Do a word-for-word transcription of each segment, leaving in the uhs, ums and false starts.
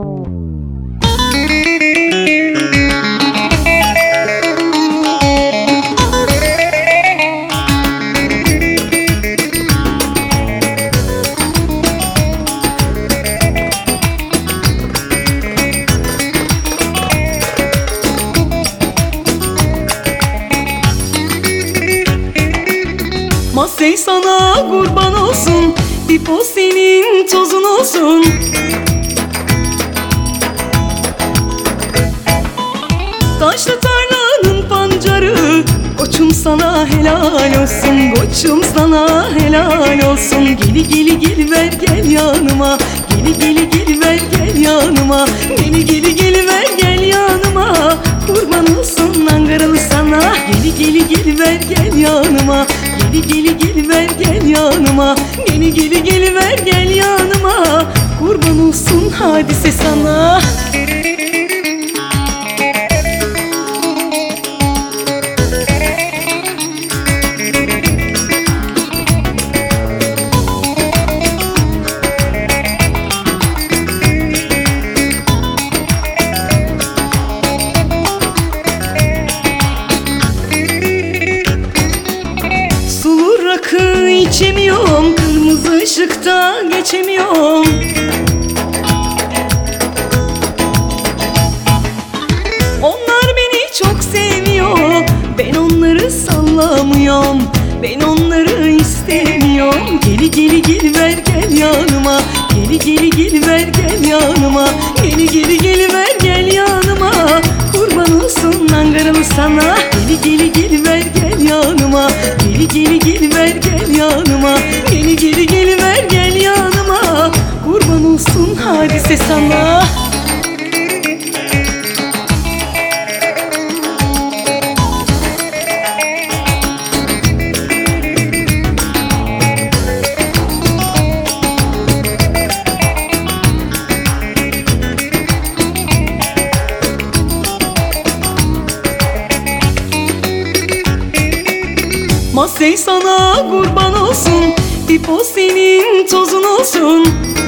Masey sana kurban olsun, Pipo senin tozun olsun. Taşlı tarlanın pancarı, koçum sana helal olsun, koçum sana helal olsun. Geli geli geli ver gel yanıma, geli geli geli ver gel yanıma, geli geli geli ver gel yanıma. Kurban olsun Ankaralı sana, geli geli geli ver gel yanıma, geli geli geli ver gel yanıma, geli geli geli ver gel yanıma. Kurban olsun hadise sana. Rakı içemiyorum, kırmızı ışıkta geçemiyorum. Onlar beni çok seviyor, ben onları sallamıyorum, ben onları istemiyorum. Geli geli geli ver gel yanıma, geli geli geli ver gel yanıma, geli geli geli ver gel yanıma. Kurban olsun Ankaralı sana, geli geli geli ver gel yanıma, geli geli geli ver gel yanıma, geli geli geli ver gel yanıma. Kurban olsun hadise sana. Masey sana kurban olsun, Pipo senin tozun olsun.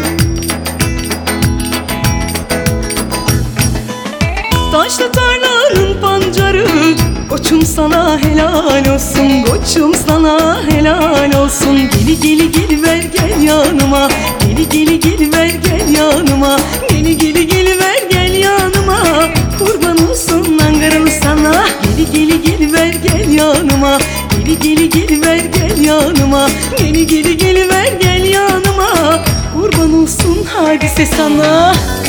Taşlı tarlanın pancarı, koçum sana helal olsun, koçum sana helal olsun. Geli geli geli ver gel yanıma, geli geli geli ver gel yanıma, geli geli geli ver gel yanıma. Kurban olsun Ankaralı sana, geli geli geli ver gel yanıma, geli geli geli ver gel yanıma, geli geli geli ver gel yanıma. Kurban olsun hadise sana.